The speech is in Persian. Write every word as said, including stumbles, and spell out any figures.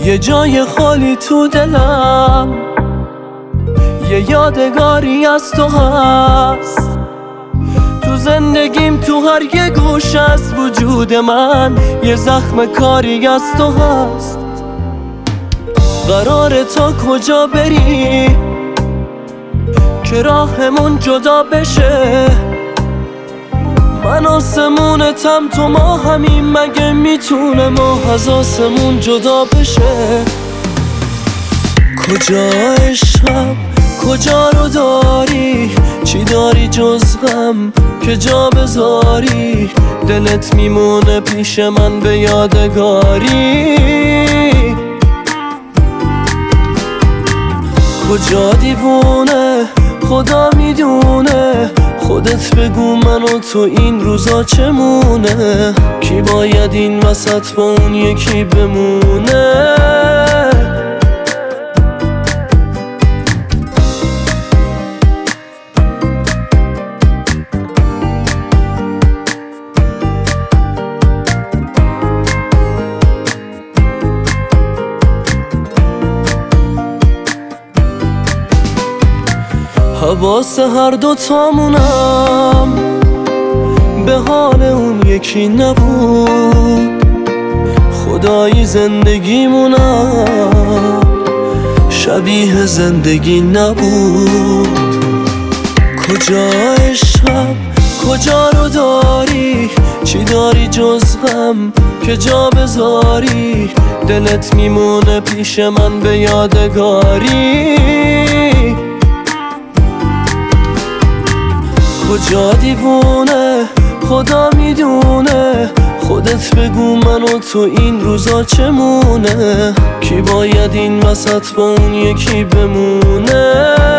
یه جای خالی تو دلم، یه یادگاری از تو هست تو زندگیم، تو هر یه گوش از وجود من یه زخم کاری از تو هست. قراره تا کجا بری که راهمون جدا بشه؟ من آسمونتم تو ما همین، مگه میتونه ما از آسمون جدا بشه؟ کجا عشقم، کجا رو داری؟ چی داری جز غم که جا بذاری؟ دلت میمونه پیش من به یادگاری. کجا دیوونه خدا میدونه، خودت بگو من و تو این روزا چمونه؟ کی باید این وسط با اون یکی بمونه؟ حواس هر دوتامونم به حال اون یکی نبود. خدایی زندگیمونم شبیه زندگی نبود. کجا عشقم، کجا رو داری؟ چی داری جز غم که جا بذاری؟ دلت میمونه پیش من به یادگاری. کجا دیوونه خدا میدونه، خودت بگو من و تو این روزا چمونه؟ کی باید این وسط با اون یکی بمونه؟